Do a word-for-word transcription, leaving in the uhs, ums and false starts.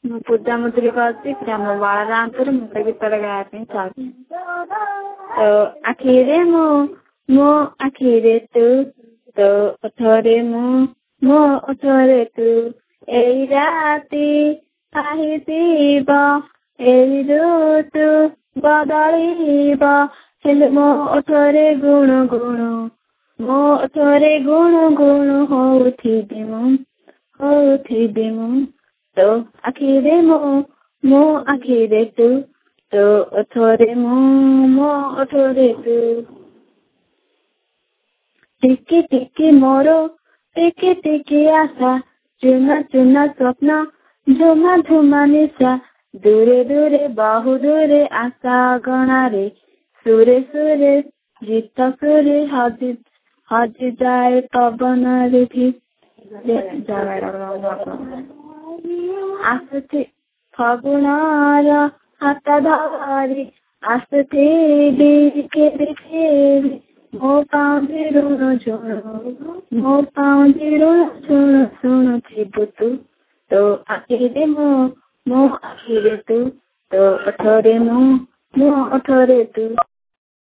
ମୁଁ ପୂଜା ମୁଦ୍ରି କହୁଛି ଗ୍ରାମ ବାଳରାମପୁର। ମୁଁ ଗୀତଟା ଗାଇବା ପାଇଁ ଚାହୁଁଛି। ତ ଆଖିରେ ମୁଁ ମୋ ଆଖିରେ ତୁ, ତୋ ଓଠରେ ମୁଁ ମୋ ଓଠରେ ତୁ, ଏଇ ରାତି আহিଯିବ, ଏଇ ଋତୁ ବଦଳିବ, ହେଲେ ମୋ ଓଠରେ ଗୁଣୁ ଗୁଣୁ, ମୋ ଓଠରେ ଗୁଣୁ ଗୁଣୁ ହଉଥିବି ମୁଁ, ହଉଥିବି ମୁଁ। ତୋ ଆଖିରେ ମୁଁ ମୋ ଆଖିରେ ତୁ, ତୋ ଓଠରେ ମୁଁ ମୋ ଓଠରେ ତୁ। ଟିକି ଟିକି ମୋର ଟିକି ଟିକି ଆଶା, ଚୁନା ଚୁନା ସ୍ୱପ୍ନ, ଝୁମା ଝୁମା ନିଶା, ଦୂରେ ଦୂରେ ବହୁ ଦୂରେ ଆଶା ଗଣାରେ, ସୁରେ ସୁରେ ଗୀତ ସୁରେ ହଜି ହଜିଯାଏ ପବନରେ ବି। ଆସୁଛି ଫଗୁଣର ହାତ ଧରି, ଆସୁଥିବି କେବେ କେବେ, ମୋ ପାଉଁଜି ଋଣ ଝୁଣୁ, ମୋ ପାଉଁଜି ଋଣ ଝୁଣୁ ଶୁଣୁଥିବୁ ତୁ। ତୋ ଆଖିରେ ମୁଁ ମୋ ଆଖିରେ ତୁ, ତୋ ଓଠରେ ମୁଁ ମୋ ଓଠରେ ତୁ।